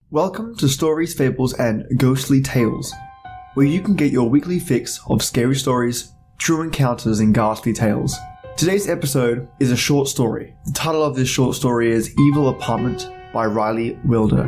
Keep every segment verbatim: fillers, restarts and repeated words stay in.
Welcome to Stories, Fables, and Ghostly Tales, where you can get your weekly fix of scary stories, true encounters, and ghastly tales. Today's episode is a short story. The title of this short story is Evil Apartment by Riley Wilder.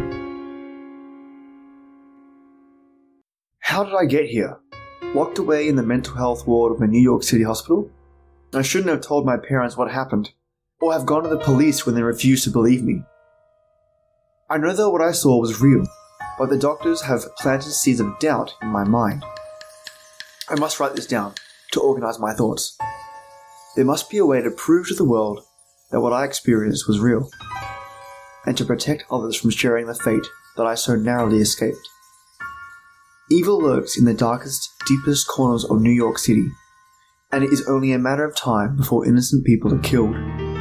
How did I get here? Locked away in the mental health ward of a New York City hospital? I shouldn't have told my parents what happened, or have gone to the police when they refused to believe me. I know that what I saw was real, but the doctors have planted seeds of doubt in my mind. I must write this down to organize my thoughts. There must be a way to prove to the world that what I experienced was real, and to protect others from sharing the fate that I so narrowly escaped. Evil lurks in the darkest, deepest corners of New York City, and it is only a matter of time before innocent people are killed.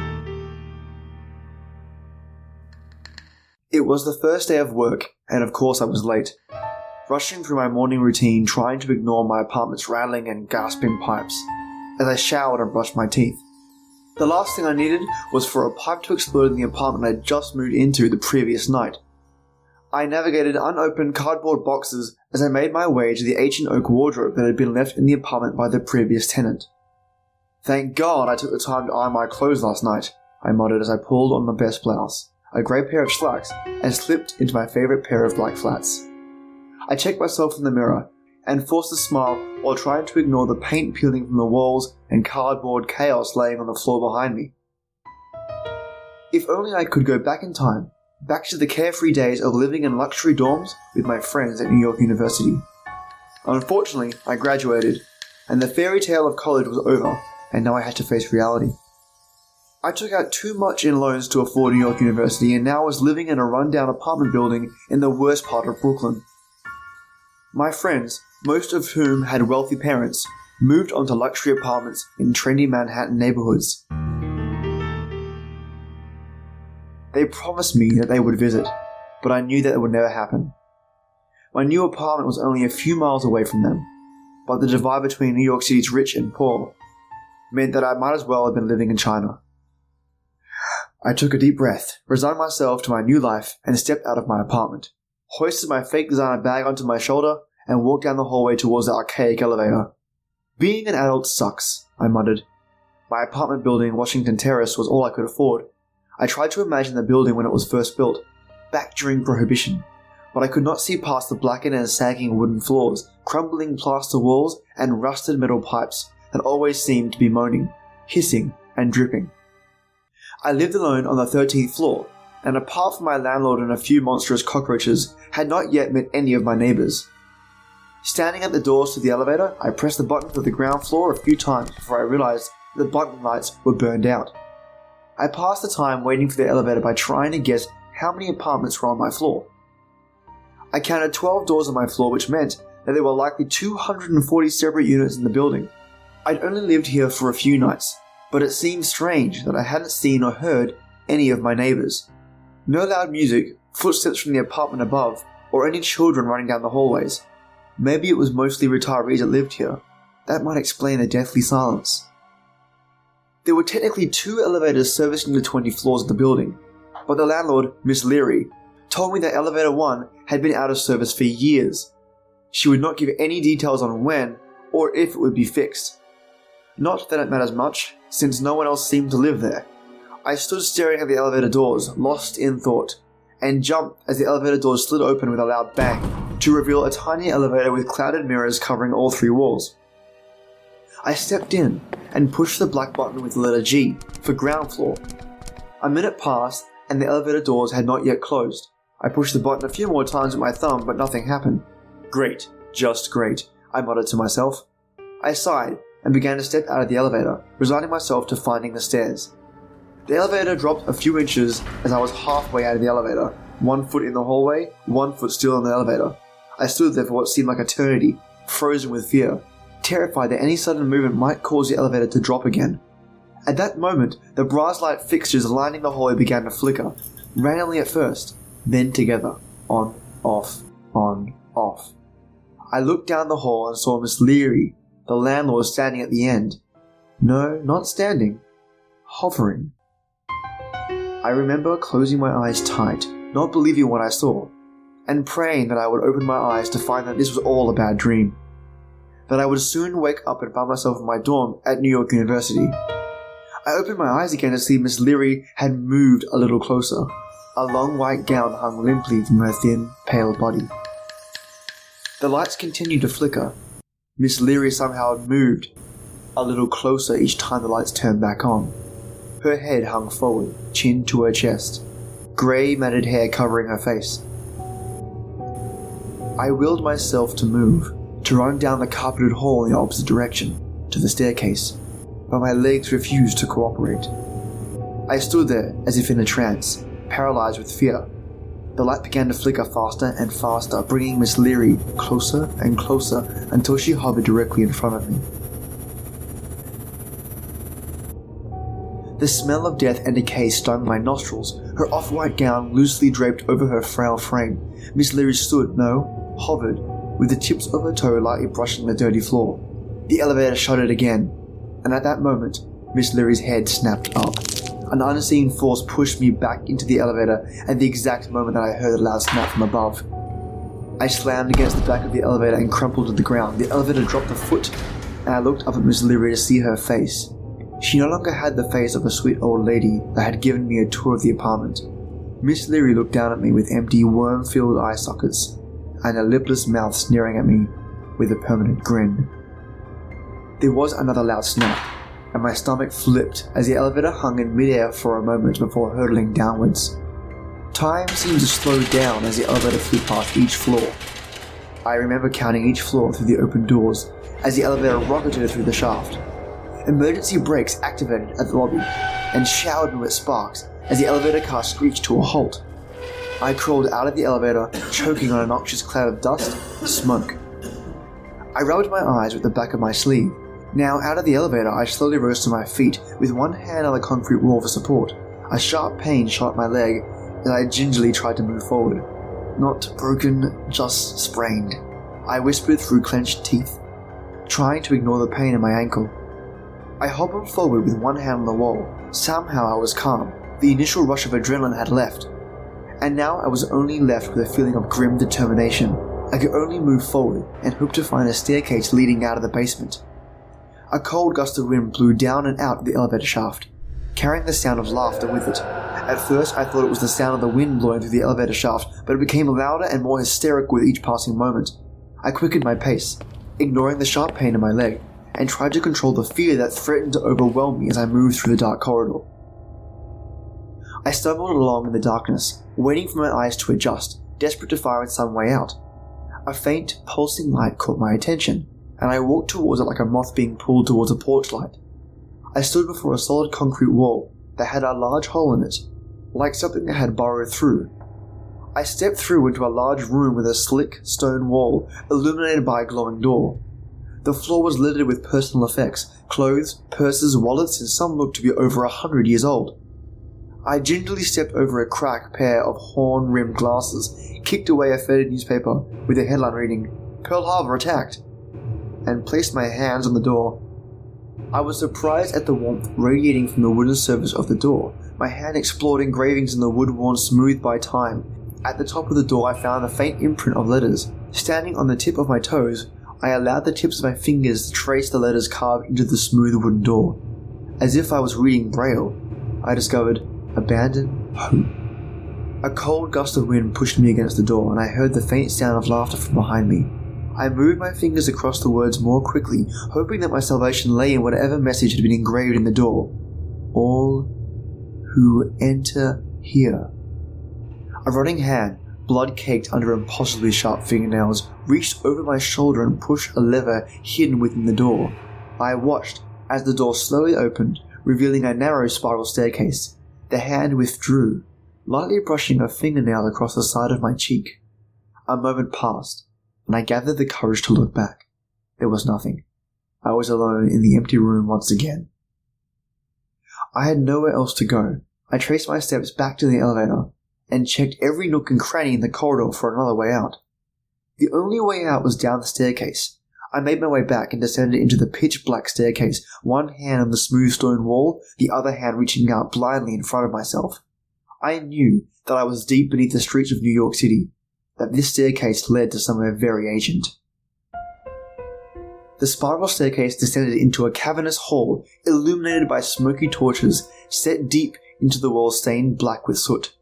It was the first day of work, and of course I was late, rushing through my morning routine trying to ignore my apartment's rattling and gasping pipes as I showered and brushed my teeth. The last thing I needed was for a pipe to explode in the apartment I had just moved into the previous night. I navigated unopened cardboard boxes as I made my way to the ancient oak wardrobe that had been left in the apartment by the previous tenant. Thank God I took the time to iron my clothes last night, I muttered as I pulled on my best blouse, a grey pair of slacks, and slipped into my favourite pair of black flats. I checked myself in the mirror and forced a smile while trying to ignore the paint peeling from the walls and cardboard chaos laying on the floor behind me. If only I could go back in time, back to the carefree days of living in luxury dorms with my friends at New York University. Unfortunately, I graduated, and the fairy tale of college was over, and now I had to face reality. I took out too much in loans to afford New York University and now was living in a rundown apartment building in the worst part of Brooklyn. My friends, most of whom had wealthy parents, moved onto luxury apartments in trendy Manhattan neighborhoods. They promised me that they would visit, but I knew that it would never happen. My new apartment was only a few miles away from them, but the divide between New York City's rich and poor meant that I might as well have been living in China. I took a deep breath, resigned myself to my new life, and stepped out of my apartment, hoisted my fake designer bag onto my shoulder, and walked down the hallway towards the archaic elevator. Being an adult sucks, I muttered. My apartment building in Washington Terrace was all I could afford. I tried to imagine the building when it was first built, back during Prohibition, but I could not see past the blackened and sagging wooden floors, crumbling plaster walls, and rusted metal pipes that always seemed to be moaning, hissing, and dripping. I lived alone on the thirteenth floor, and apart from my landlord and a few monstrous cockroaches, had not yet met any of my neighbours. Standing at the doors to the elevator, I pressed the button for the ground floor a few times before I realised the button lights were burned out. I passed the time waiting for the elevator by trying to guess how many apartments were on my floor. I counted twelve doors on my floor, which meant that there were likely two hundred forty separate units in the building. I'd only lived here for a few nights, but it seemed strange that I hadn't seen or heard any of my neighbours. No loud music, footsteps from the apartment above, or any children running down the hallways. Maybe it was mostly retirees that lived here. That might explain the deathly silence. There were technically two elevators servicing the twenty floors of the building, but the landlord, Miss Leary, told me that elevator one had been out of service for years. She would not give any details on when or if it would be fixed. Not that it matters much, since no one else seemed to live there. I stood staring at the elevator doors, lost in thought, and jumped as the elevator doors slid open with a loud bang to reveal a tiny elevator with clouded mirrors covering all three walls. I stepped in and pushed the black button with the letter G for ground floor. A minute passed and the elevator doors had not yet closed. I pushed the button a few more times with my thumb, but nothing happened. Great, just great, I muttered to myself. I sighed and began to step out of the elevator, resigning myself to finding the stairs. The elevator dropped a few inches as I was halfway out of the elevator, one foot in the hallway, one foot still in the elevator. I stood there for what seemed like eternity, frozen with fear, terrified that any sudden movement might cause the elevator to drop again. At that moment, the brass light fixtures lining the hallway began to flicker, randomly at first, then together, on, off, on, off. I looked down the hall and saw Miss Leary, the landlord, standing at the end. No, not standing. Hovering. I remember closing my eyes tight, not believing what I saw. and praying that I would open my eyes to find that this was all a bad dream. That I would soon wake up and find myself in my dorm at New York University. I opened my eyes again to see Miss Leary had moved a little closer. A long white gown hung limply from her thin, pale body. The lights continued to flicker. Miss Leary somehow had moved a little closer each time the lights turned back on. Her head hung forward, chin to her chest, grey matted hair covering her face. I willed myself to move, to run down the carpeted hall in the opposite direction, to the staircase, but my legs refused to cooperate. I stood there as if in a trance, paralysed with fear. The light began to flicker faster and faster, bringing Miss Leary closer and closer until she hovered directly in front of me. The smell of death and decay stung my nostrils, her off-white gown loosely draped over her frail frame. Miss Leary stood, no, hovered, with the tips of her toe lightly brushing the dirty floor. The elevator shuddered again, and at that moment, Miss Leary's head snapped up. An unseen force pushed me back into the elevator at the exact moment that I heard a loud snap from above. I slammed against the back of the elevator and crumpled to the ground. The elevator dropped a foot, and I looked up at Miss Leary to see her face. She no longer had the face of a sweet old lady that had given me a tour of the apartment. Miss Leary looked down at me with empty, worm-filled eye sockets, and a lipless mouth sneering at me with a permanent grin. There was another loud snap, and my stomach flipped as the elevator hung in midair for a moment before hurtling downwards. Time seemed to slow down as the elevator flew past each floor. I remember counting each floor through the open doors as the elevator rocketed through the shaft. Emergency brakes activated at the lobby and showered me with sparks as the elevator car screeched to a halt. I crawled out of the elevator, choking on a noxious cloud of dust and smoke. I rubbed my eyes with the back of my sleeve. Now, out of the elevator, I slowly rose to my feet, with one hand on the concrete wall for support. A sharp pain shot up my leg as I gingerly tried to move forward. Not broken, just sprained, I whispered through clenched teeth, trying to ignore the pain in my ankle. I hobbled forward with one hand on the wall. Somehow I was calm. The initial rush of adrenaline had left, and now I was only left with a feeling of grim determination. I could only move forward and hope to find a staircase leading out of the basement. A cold gust of wind blew down and out of the elevator shaft, carrying the sound of laughter with it. At first I thought it was the sound of the wind blowing through the elevator shaft, but it became louder and more hysterical with each passing moment. I quickened my pace, ignoring the sharp pain in my leg, and tried to control the fear that threatened to overwhelm me as I moved through the dark corridor. I stumbled along in the darkness, waiting for my eyes to adjust, desperate to find some way out. A faint, pulsing light caught my attention, and I walked towards it like a moth being pulled towards a porch light. I stood before a solid concrete wall that had a large hole in it, like something I had burrowed through. I stepped through into a large room with a slick stone wall illuminated by a glowing door. The floor was littered with personal effects, clothes, purses, wallets, and some looked to be over a hundred years old. I gingerly stepped over a cracked pair of horn-rimmed glasses, kicked away a faded newspaper with a headline reading, "Pearl Harbor attacked," and placed my hands on the door. I was surprised at the warmth radiating from the wooden surface of the door. My hand explored engravings in the wood worn smooth by time. At the top of the door I found a faint imprint of letters. Standing on the tip of my toes, I allowed the tips of my fingers to trace the letters carved into the smooth wooden door. As if I was reading Braille, I discovered "Abandon Hope." A cold gust of wind pushed me against the door, and I heard the faint sound of laughter from behind me. I moved my fingers across the words more quickly, hoping that my salvation lay in whatever message had been engraved in the door. "All who enter here." A rotting hand, blood-caked under impossibly sharp fingernails, reached over my shoulder and pushed a lever hidden within the door. I watched as the door slowly opened, revealing a narrow spiral staircase. The hand withdrew, lightly brushing a fingernail across the side of my cheek. A moment passed, and I gathered the courage to look back. There was nothing. I was alone in the empty room once again. I had nowhere else to go. I traced my steps back to the elevator, and checked every nook and cranny in the corridor for another way out. The only way out was down the staircase. I made my way back and descended into the pitch-black staircase, one hand on the smooth stone wall, the other hand reaching out blindly in front of myself. I knew that I was deep beneath the streets of New York City, that this staircase led to somewhere very ancient. The spiral staircase descended into a cavernous hall illuminated by smoky torches set deep into the walls stained black with soot.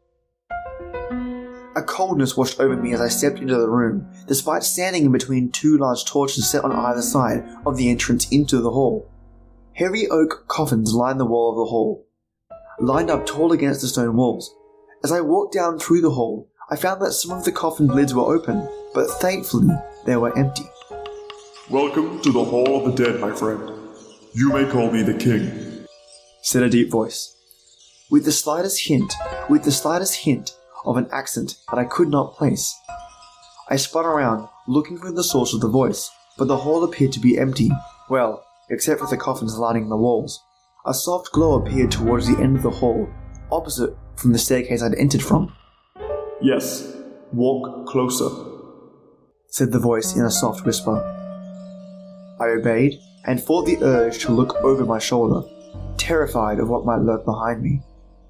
A coldness washed over me as I stepped into the room, despite standing in between two large torches set on either side of the entrance into the hall. Heavy oak coffins lined the wall of the hall, lined up tall against the stone walls. As I walked down through the hall, I found that some of the coffin lids were open, but thankfully they were empty. "Welcome to the Hall of the Dead, my friend. You may call me the King," said a deep voice, with the slightest hint, with the slightest hint of an accent that I could not place. I spun around, looking for the source of the voice, but the hall appeared to be empty, well, except for the coffins lining the walls. A soft glow appeared towards the end of the hall, opposite from the staircase I'd entered from. "Yes, walk closer," said the voice in a soft whisper. I obeyed and fought the urge to look over my shoulder, terrified of what might lurk behind me.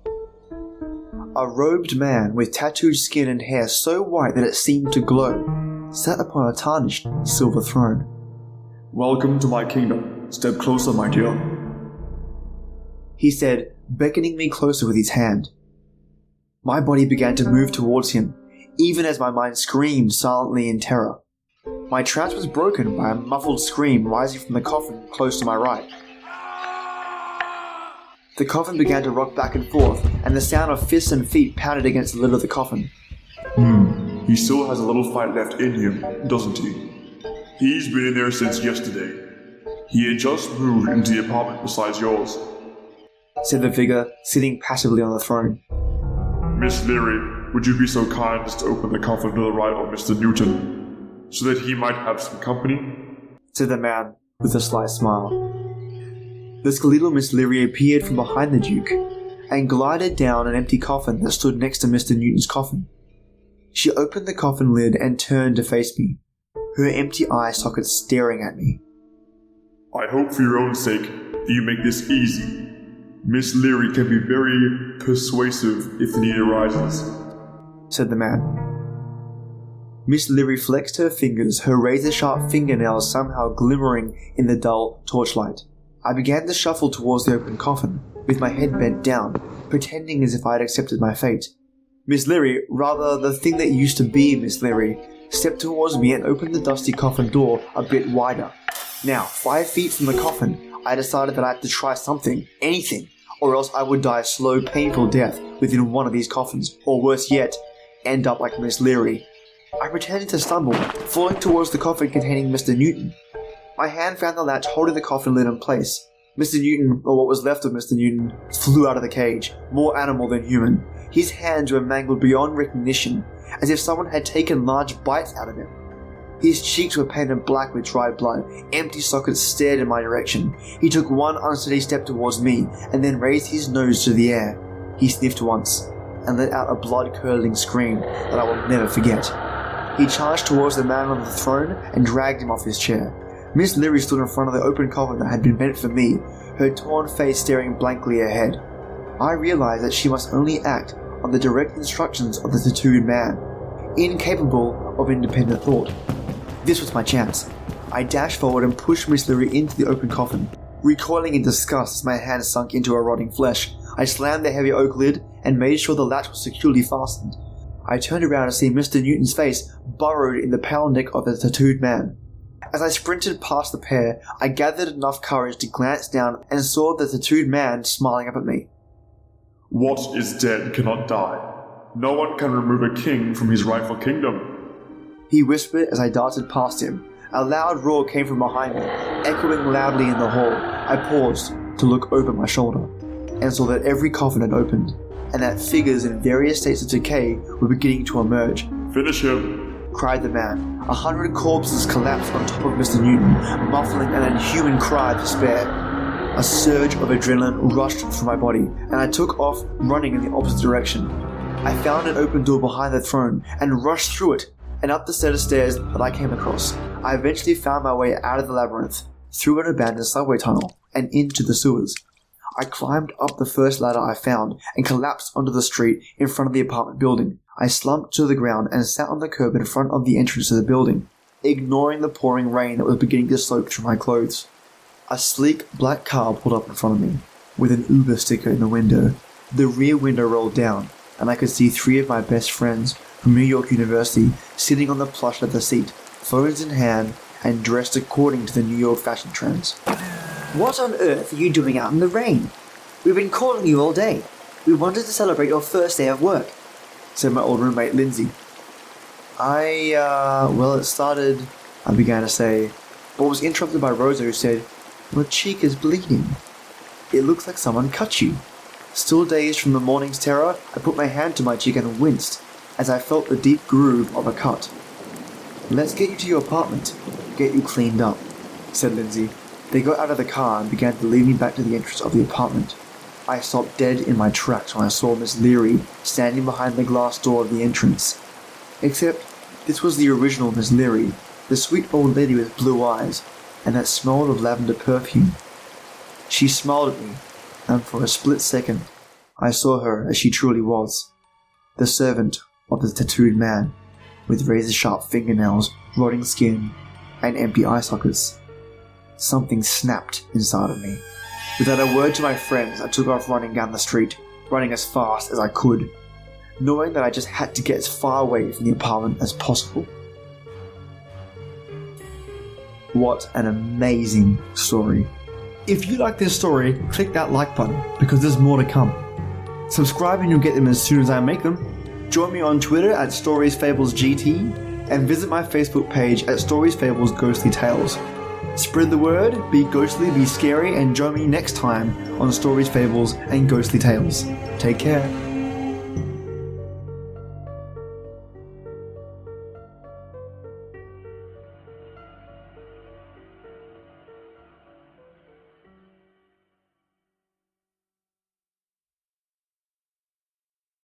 A robed man with tattooed skin and hair so white that it seemed to glow sat upon a tarnished silver throne. "Welcome to my kingdom. Step closer, my dear," he said, beckoning me closer with his hand. My body began to move towards him, even as my mind screamed silently in terror. My trance was broken by a muffled scream rising from the coffin close to my right. The coffin began to rock back and forth, and the sound of fists and feet pounded against the lid of the coffin. Hmm, he still has a little fight left in him, doesn't he? He's been in there since yesterday. He had just moved into the apartment besides yours," said the figure sitting passively on the throne. "Miss Leary, would you be so kind as to open the coffin to the right of Mister Newton, so that he might have some company?" said the man with a slight smile. The skeletal Miss Leary appeared from behind the Duke, and glided down an empty coffin that stood next to Mister Newton's coffin. She opened the coffin lid and turned to face me, her empty eye sockets staring at me. "I hope for your own sake that you make this easy. Miss Leary can be very persuasive if the need arises," said the man. Miss Leary flexed her fingers, her razor-sharp fingernails somehow glimmering in the dull torchlight. I began to shuffle towards the open coffin, with my head bent down, pretending as if I had accepted my fate. Miss Leary, rather the thing that used to be Miss Leary, stepped towards me and opened the dusty coffin door a bit wider. Now, five feet from the coffin, I decided that I had to try something, anything, or else I would die a slow, painful death within one of these coffins, or worse yet, end up like Miss Leary. I pretended to stumble, falling towards the coffin containing Mister Newton. My hand found the latch holding the coffin lid in place. Mister Newton, or what was left of Mister Newton, flew out of the cage, more animal than human. His hands were mangled beyond recognition, as if someone had taken large bites out of him. His cheeks were painted black with dried blood. Empty sockets stared in my direction. He took one unsteady step towards me, and then raised his nose to the air. He sniffed once, and let out a blood-curdling scream that I will never forget. He charged towards the man on the throne and dragged him off his chair. Miss Leary stood in front of the open coffin that had been meant for me, her torn face staring blankly ahead. I realized that she must only act on the direct instructions of the tattooed man, incapable of independent thought. This was my chance. I dashed forward and pushed Miss Leary into the open coffin. Recoiling in disgust as my hand sunk into her rotting flesh, I slammed the heavy oak lid and made sure the latch was securely fastened. I turned around to see Mister Newton's face burrowed in the pale neck of the tattooed man. As I sprinted past the pair, I gathered enough courage to glance down and saw the tattooed man smiling up at me. "What is dead cannot die. No one can remove a king from his rightful kingdom," he whispered as I darted past him. A loud roar came from behind me, echoing loudly in the hall. I paused to look over my shoulder, and saw that every coffin had opened, and that figures in various states of decay were beginning to emerge. "Finish him!" cried the man. A hundred corpses collapsed on top of Mister Newton, muffling an inhuman cry of despair. A surge of adrenaline rushed through my body, and I took off running in the opposite direction. I found an open door behind the throne, and rushed through it, and up the set of stairs that I came across. I eventually found my way out of the labyrinth, through an abandoned subway tunnel, and into the sewers. I climbed up the first ladder I found and collapsed onto the street in front of the apartment building. I slumped to the ground and sat on the curb in front of the entrance to the building, ignoring the pouring rain that was beginning to soak through my clothes. A sleek black car pulled up in front of me, with an Uber sticker in the window. The rear window rolled down, and I could see three of my best friends from New York University sitting on the plush leather seat, phones in hand, and dressed according to the New York fashion trends. What on earth are you doing out in the rain? We've been calling you all day. We wanted to celebrate your first day of work, said my old roommate Lindsay. I, uh, well, it started, I began to say, but was interrupted by Rosa, who said, "Your cheek is bleeding. It looks like someone cut you." Still dazed from the morning's terror, I put my hand to my cheek and winced as I felt the deep groove of a cut. "Let's get you to your apartment, get you cleaned up," said Lindsay. They got out of the car and began to lead me back to the entrance of the apartment. I stopped dead in my tracks when I saw Miss Leary standing behind the glass door of the entrance. Except this was the original Miss Leary, the sweet old lady with blue eyes and that smell of lavender perfume. She smiled at me, and for a split second, I saw her as she truly was, the servant of the tattooed man, with razor-sharp fingernails, rotting skin, and empty eye sockets. Something snapped inside of me. Without a word to my friends, I took off running down the street, running as fast as I could, knowing that I just had to get as far away from the apartment as possible. What an amazing story. If you like this story, click that like button, because there's more to come. Subscribe and you'll get them as soon as I make them. Join me on Twitter at Stories Fables G T, and visit my Facebook page at Stories Fables Ghostly Tales. Spread the word, be ghostly, be scary, and join me next time on Stories, Fables, and Ghostly Tales. Take care.